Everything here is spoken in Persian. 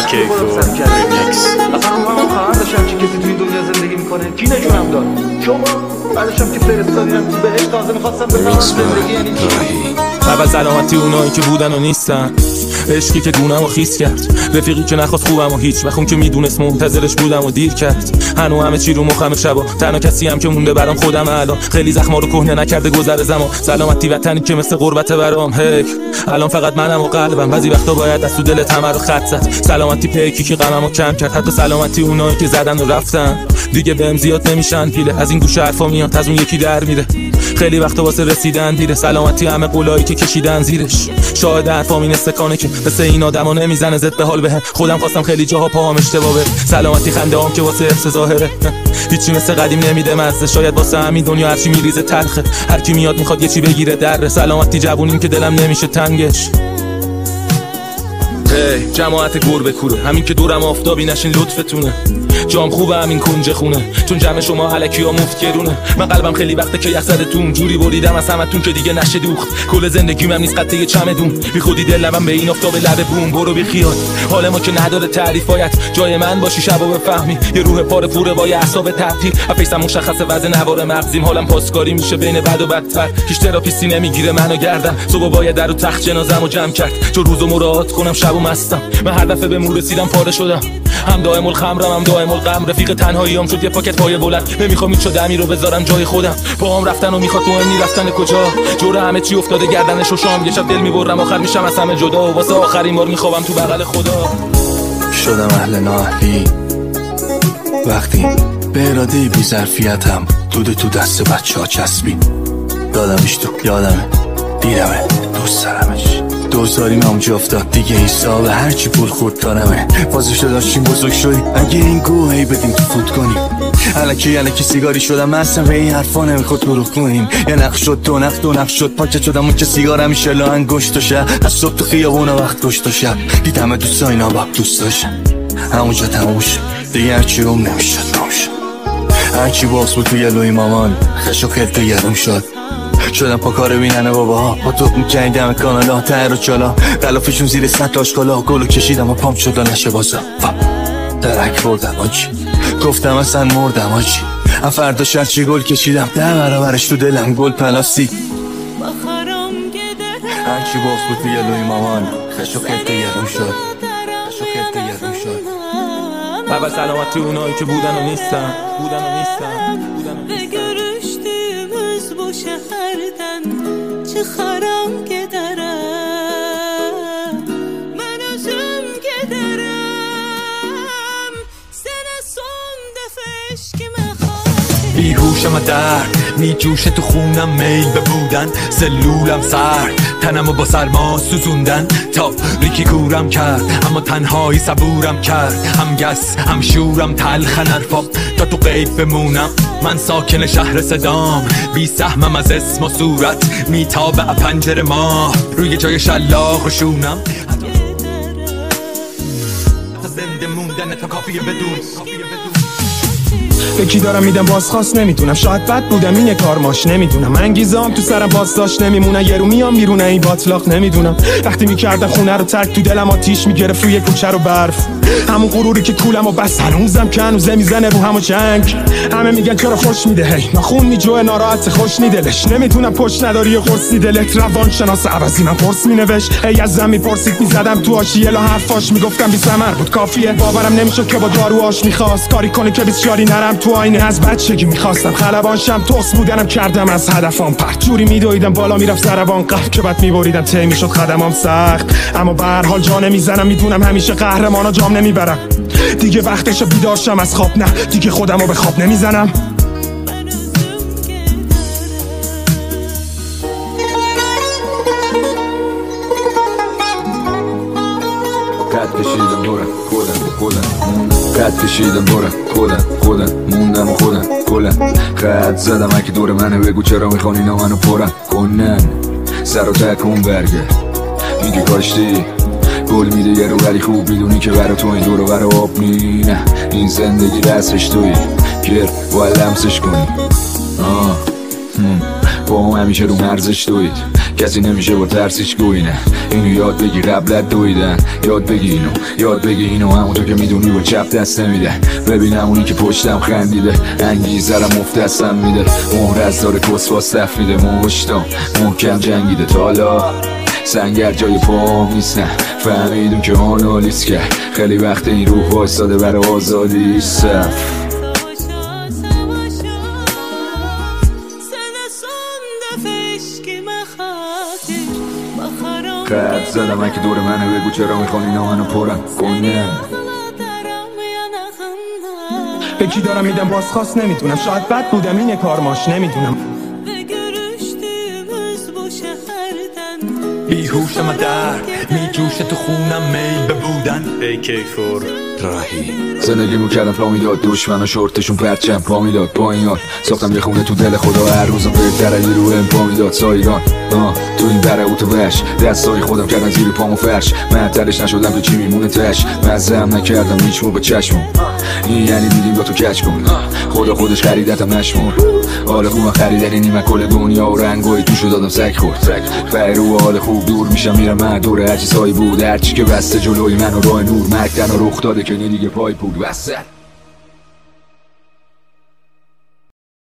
کیف و ریمیکس. اصلا من خواهر داشتم که کسی توی دنیا زندگی میکنه کی نجونم داد؟ شما بعدشم که فرستادیم به عشق تازه میخواستم بفهمم زندگی یعنی چی. اول سلامتی اونایی که بودن و نیستن، عشقی که گونم و خیس کرد، رفیقی که نخواست خوبم و هیچ وقت اون که میدونست منتظرش بودم و دیر کرد. هنو همه چی رو مخم شبا، تنها کسی هم که مونده برام خودم الان. خیلی زخما رو کهنه نکرده گذر زمان، سلامتی وطنی که مثل غربت برام. هی الان فقط منم و قلبم، بعضی وقتا باید از تو دل تمر رو خط زد. سلامتی پیکی که غممو کم کرد، حتی سلامتی اونایی که زدن و رفتن دیگه بهم زیاد نمیشن پیله. از این گوشه حرفا میاد از اون یکی در میره، خیلی وقتا واسه رسیدن دیره. سلامتی همه قولایی که کشیدن زیرش، شاهد حرفام این استکانه که مثل این آدما نمیزنه زد به حال بهم. خودم خواستم خیلی جاها پاهم اشتباه بره. سلامتی خنده‌ام که واسه حفظ ظاهره، هیچی مثل قدیم نمیده مزه. شاید واسه همین دنیا هرچی میریزه تلخه، هر کی میاد میخواد یه چی بگیره دره. سلامتی جوونیم که دلم نمیشه تنگش. هی جماعت گربه کوره، همین که دورم آفتابی نشین لطفتونه. جام خوبه همین کنج خونه، چون جمع شما الکی ها مفت گرونه. من قلبم خیلی وقته که یخزدتون جوری بریدم از همتون که دیگه نشه دوخت. کل زندگیم هم نیست قطعه چمدون، بی خودی دلم به این آفتاب لب بوم. برو بی خیال، حال ما که نداره تعریف، باید جای من باشی شبا بفهمی. یه روح پاره پوره با یه اعصاب تعطیل، افیسم مشخصه وزن نوار مغزیم. حالم پاسکاری میشه بین بد و بدتر، هیچ تراپیستی نمیگیره منو گردم. صبح باید در رو تخت جنازه‌مو جمع کرد، چون روزو مراعات کنم شبو مستم. من هر دفعه به مور رسیدم پاره شدم، هم دائم الخمرم هم دائم الغم. رفیق تنهاییام شد یه پاکت پای بلند، نمیخوام هیچ دمی رو بذارم جای خودم. پاهم رفتن و میخواد مهم رفتن کجا، جور همه چی افتاده گردنش و شام. یه شب دل میبرم آخر میشم از همه جدا، واسه آخرین بار میخوام تو بغل خدا. شدم اهل نااهلی وقتی به اراده بی ظرفیتم دوده تو دست بچه ها چسبید. یادمش تو یادمه، دیدمه، دوست دارمش. دوزاریم همونجا افتاد دیگه، حساب هرچی پول خورد دارمه. بازش داشتیم بزرگ شدیم، اگه این گوهی بدیم تو فوت کنیم. الکی سیگاری شدم، من اصلا به این حرفا نمیخواد دروغ کنیم. یه نقش شد دو نقش شد، پاکت شدم اون که سیگار همیشه لاهن گشت و شب. از صبح تو خیابون وقت گشت و شب، دیدم دوستا اینا با دوست داشتن. همونجا تموم شد دیگه، هرچی روم نمیشد نامشد. هرچی باز بود توی لوی مامان، خش و خلطه گرم شد. شدم پا کار بیننه بابا، با توپ میکنیدم کانالا تر و چالا. غلافشون زیر سطل آشکالا، گلو کشیدم و پامپ شد و نشه بازم. درک بردم آجی، گفتم اصلا مردم آجی. فردا شرچی گل کشیدم، 10 برابرش تو دلم گل پلاستیک. هرچی باز بود توی لوی مامان، خش و خلطه گرم شد. اول سلامتی اونایی که بودن و نیستن. به görüştüğümüz bu şehirden çıkaram giderim. Ben özüm giderim, sana son defa eşkime xatir. بیهوشم درد میجوشه تو خونم، میل به بودن سلولم سرد. تنمو با سرما سوزوندن تا ریکی کورم کرد، اما تنهایی صبورم کرد. هم گس هم شورم تلخن حرفا تا تو غیب بمونم. من ساکن شهر صدام، بی سهمم از اسم و صورت. میتابه پنجره ما روی جای شلاق و شونم. تا زنده موندن تا کافیه بدون. به کی دارم میدم بازخواست نمیدونم، شاید بد بودم این کار ماش نمیدونم. انگیزام تو سرم باز داشت نمیمونه، یه رو میام بیرونه این باطلاق نمیدونم. وقتی میکردم خونه رو ترک، تو دلم آتیش میگرفت روی کوچه رو برف. همون غروری که کولم و بس هنوزم که هنوزه میزنه رو همو جنگ. همه میگن چرا خوش میده، هی نخون میجوه ناراحت خوش نیدلش. نمیتونم پشت نداری و خورسی دلت، روان شناس عوضی من پرس مینوشت. هی از زن میپرسید میزدم تو آشیه لا حرفاش میگفتم بی ثمر بود کافیه. باورم نمیشد که با داروهاش میخواست کاری کنه که بیسیاری نرم تو آینه. از بچگی میخواستم خلبانشم، توس بودنم کردم از هدفم پرت. جوری میدویدم بالا میرفت سربان قهر که بعد میبریدم تی میشد خدمام سخت. اما به هر حال جا نمیزنم، میدونم همیشه قهرمانا جام نمیبرم. دیگه وقتش بیدار شم از خواب، نه دیگه خودمو به خواب نمیزنم. قد کشیدم برم خودم موندم خودم خط زدم اگه دور منه، بگو چرا میخوان اینا منو پرم کنن. سر و تکون برگرد میگه کاشتی گل میده یه رو، ولی خوب میدونی که برا تو این دور و برا آب نه. این زندگی دستش توی گر باید لمسش کنی. با هم همیشه رو مرزش توید، کسی نمیشه با ترسیش گوینه. اینو یاد بگی قبلت دویدن، یاد بگی اینو همونطور که میدونی با چپ دست نمیده. ببینم اونی که پشتم خندیده، انگیزه را مفت دستم میده. مهر از داره کسواس تفریده، مشتم محکم جنگیده. تا حالا سنگر جای پام نیست، نه فهمیدم که آنالیز کرد. خیلی وقت این روح وایستاده برای آزادی صف. خط زدم من که دور منه، بگو چرا میخوان اینا منو پرن کنه. به کی دارم میدم بازخواست نمیتونم، شاید بد بودم این کارماش نمیدونم. بیهوشم درد میجوشه تو خونم، میل به بودن AK4 راهی. زندگی میکردم پا میداد، دشمن و شورتشون پرچم پا میداد. با این یاد ساختم یه خونه تو دل خدا، هر روزم بهتره یه روح پا میداد. سایران تو این بره اوتو وش، دستای خودم کردن زیر پامو فرش. من تلش نشدم که چی میمونه تش، مزم نکردم هیچ مو به چشمم. این یعنی دیدیم با تو کچ کن، خدا خودش خریدتم نشمون. حال خوبم خریدنی نیمه کل دنیا و رنگای توشو دادم سگ خورد. فرو حال خوب دور میشم میرم من، دور هرچی سایی بود، هرچی که بسته جلوی من و راه نور. مرگ تنها رخ داده که دیگه پای پول وسط.